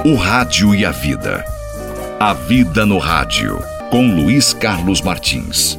O rádio e a vida. A vida no rádio, com Luiz Carlos Martins.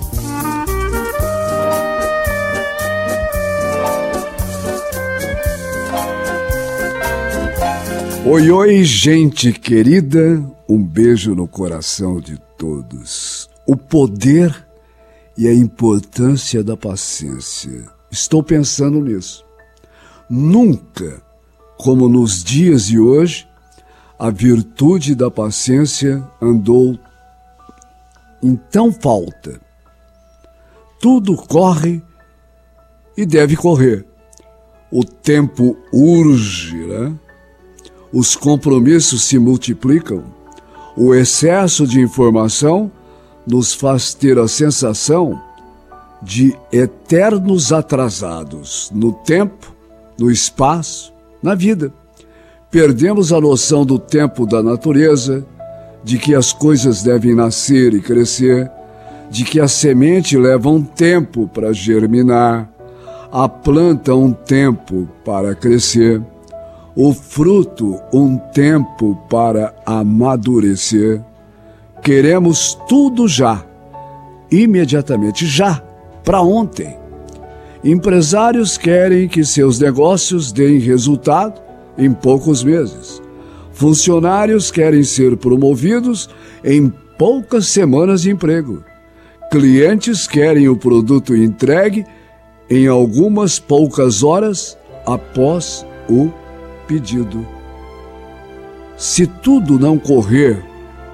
Oi, oi, gente querida, um beijo no coração de todos. O poder e a importância da paciência. Estou pensando nisso. Nunca, como nos dias de hoje, a virtude da paciência andou em tão falta. Tudo corre e deve correr. O tempo urge, né? Os compromissos se multiplicam. O excesso de informação nos faz ter a sensação de eternos atrasados no tempo, no espaço, na vida. Perdemos a noção do tempo da natureza, de que as coisas devem nascer e crescer, de que a semente leva um tempo para germinar, a planta um tempo para crescer, o fruto um tempo para amadurecer. Queremos tudo já, imediatamente, já, para ontem. Empresários querem que seus negócios deem resultado em poucos meses. Funcionários querem ser promovidos em poucas semanas de emprego. Clientes querem o produto entregue em algumas poucas horas após o pedido. Se tudo não correr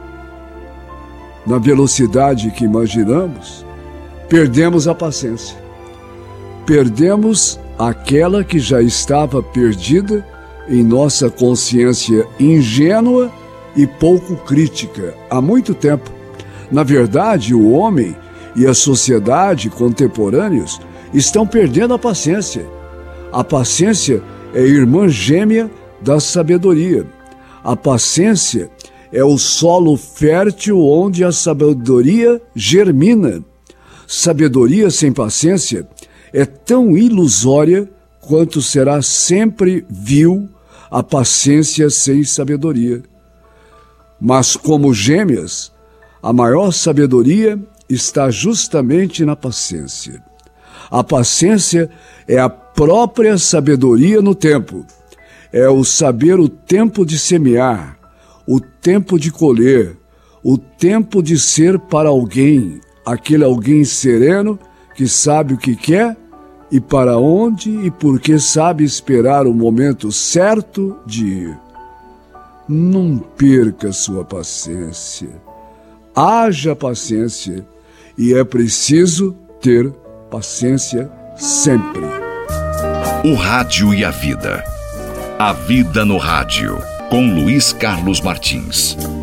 na velocidade que imaginamos, perdemos a paciência. Perdemos aquela que já estava perdida em nossa consciência ingênua e pouco crítica há muito tempo. Na verdade, o homem e a sociedade contemporâneos estão perdendo a paciência. A paciência é irmã gêmea da sabedoria. A paciência é o solo fértil onde a sabedoria germina. Sabedoria sem paciência é tão ilusória quanto será sempre vil a paciência sem sabedoria. Mas como gêmeas, a maior sabedoria está justamente na paciência. A paciência é a própria sabedoria no tempo. É o saber o tempo de semear, o tempo de colher, o tempo de ser para alguém, aquele alguém sereno que sabe o que quer e para onde e por que sabe esperar o momento certo de ir. Não perca sua paciência. Haja paciência e é preciso ter paciência sempre. O rádio e a vida. A vida no rádio, com Luiz Carlos Martins.